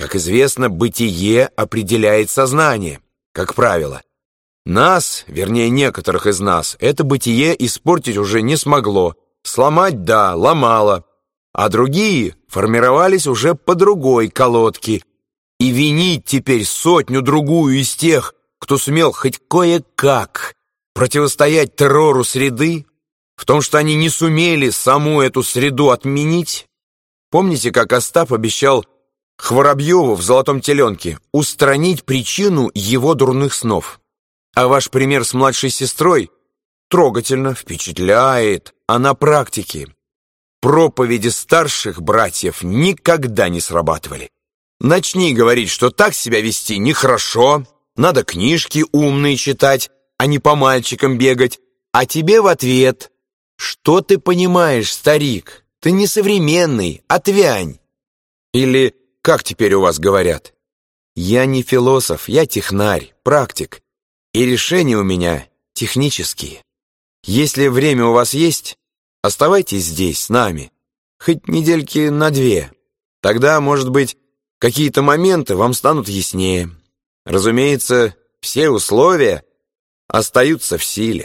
Как известно, бытие определяет сознание, как правило. Нас, вернее, некоторых из нас, это бытие испортить уже не смогло. Сломать, да, ломало. А другие формировались уже по другой колодке. И винить теперь сотню-другую из тех, кто сумел хоть кое-как противостоять террору среды, в том, что они не сумели саму эту среду отменить? Помните, как Остап обещал Хворобьеву в «Золотом теленке» устранить причину его дурных снов? А ваш пример с младшей сестрой трогательно впечатляет, а на практике проповеди старших братьев никогда не срабатывали. Начни говорить, что так себя вести нехорошо, надо книжки умные читать, а не по мальчикам бегать, а тебе в ответ: «Что ты понимаешь, старик? Ты не современный, отвянь!» Или, как теперь у вас говорят: «Я не философ, я технарь, практик, и решения у меня технические. Если время у вас есть, оставайтесь здесь с нами, хоть недельки на 2. Тогда, может быть, какие-то моменты вам станут яснее. Разумеется, все условия остаются в силе».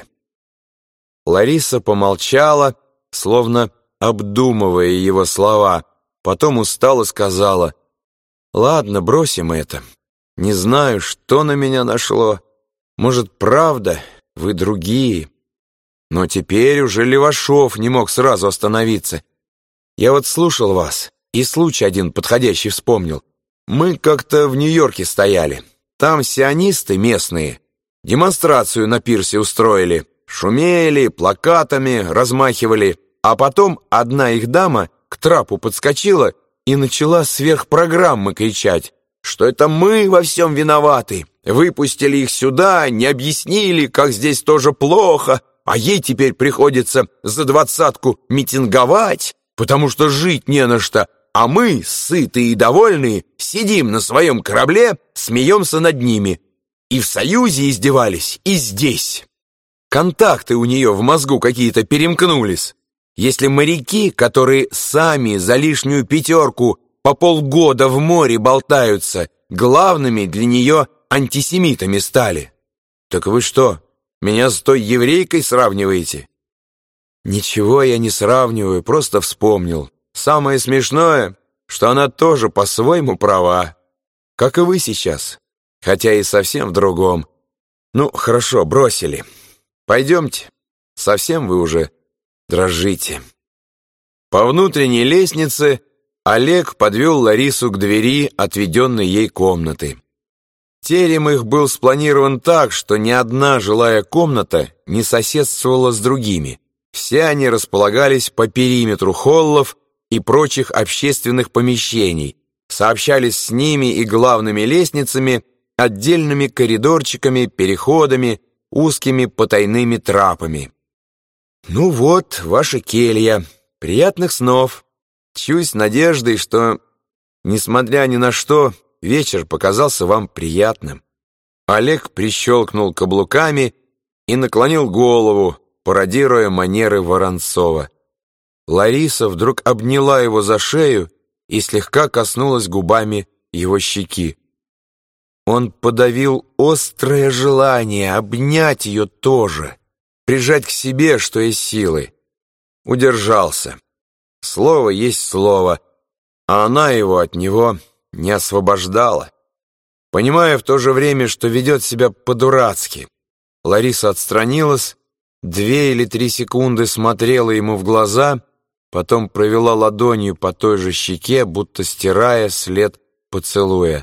Лариса помолчала, словно обдумывая его слова, потом устало сказала: «Ладно, бросим это. Не знаю, что на меня нашло. Может, правда, вы другие. Но теперь уже Левашов не мог сразу остановиться. Я вот слушал вас, и случай один подходящий вспомнил. Мы как-то в Нью-Йорке стояли. Там сионисты местные демонстрацию на пирсе устроили. Шумели, плакатами размахивали, а потом одна их дама к трапу подскочила и начала сверхпрограммы кричать, что это мы во всем виноваты. Выпустили их сюда, не объяснили, как здесь тоже плохо, а ей теперь приходится за 20-ку митинговать, потому что жить не на что, а мы, сытые и довольные, сидим на своем корабле, смеемся над ними. И в Союзе издевались, и здесь. Контакты у нее в мозгу какие-то перемкнулись. Если моряки, которые сами за лишнюю 5 по полгода в море болтаются, главными для нее антисемитами стали, так вы что, меня с той еврейкой сравниваете? Ничего я не сравниваю, просто вспомнил. Самое смешное, что она тоже по-своему права, как и вы сейчас, хотя и совсем в другом. Ну, хорошо, бросили. Пойдемте, совсем вы уже дрожите». По внутренней лестнице Олег подвел Ларису к двери отведенной ей комнаты. Терем их был спланирован так, что ни одна жилая комната не соседствовала с другими. Все они располагались по периметру холлов и прочих общественных помещений, сообщались с ними и главными лестницами, отдельными коридорчиками, переходами, узкими потайными трапами. «Ну вот, ваша келья. Приятных снов. Чусь надеждой, что, несмотря ни на что, вечер показался вам приятным». Олег прищелкнул каблуками и наклонил голову, пародируя манеры Воронцова. Лариса вдруг обняла его за шею и слегка коснулась губами его щеки. Он подавил острое желание обнять ее тоже, прижать к себе, что есть силы. Удержался. Слово есть слово, а она его от него не освобождала. Понимая в то же время, что ведет себя по-дурацки, Лариса отстранилась, 2 или 3 секунды смотрела ему в глаза, потом провела ладонью по той же щеке, будто стирая след поцелуя.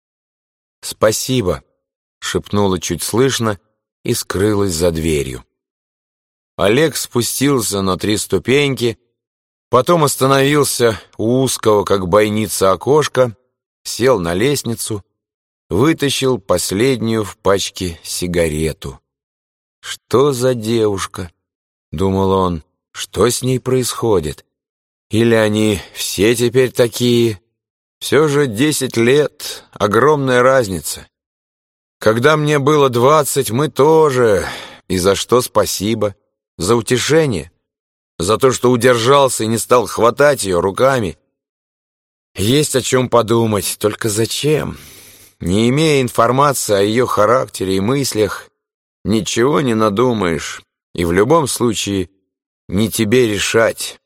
«Спасибо», — шепнула чуть слышно и скрылась за дверью. Олег спустился на 3 ступеньки, потом остановился у узкого, как бойница, окошка, сел на лестницу, вытащил последнюю в пачке сигарету. «Что за девушка?» — думал он. «Что с ней происходит? Или они все теперь такие? Все же 10 лет — огромная разница. Когда мне было 20, мы тоже. И за что спасибо? За утешение? За то, что удержался и не стал хватать ее руками? Есть о чем подумать, только зачем? Не имея информации о ее характере и мыслях, ничего не надумаешь, и в любом случае не тебе решать.